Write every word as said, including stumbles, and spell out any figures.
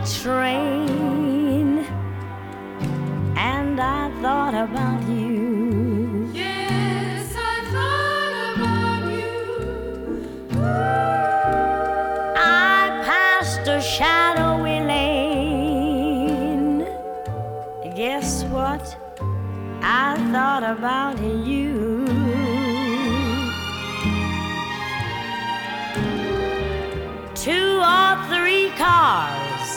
train, and I thought about you. Yes, I thought about you. I passed a shadowy lane. Guess what? I thought about you.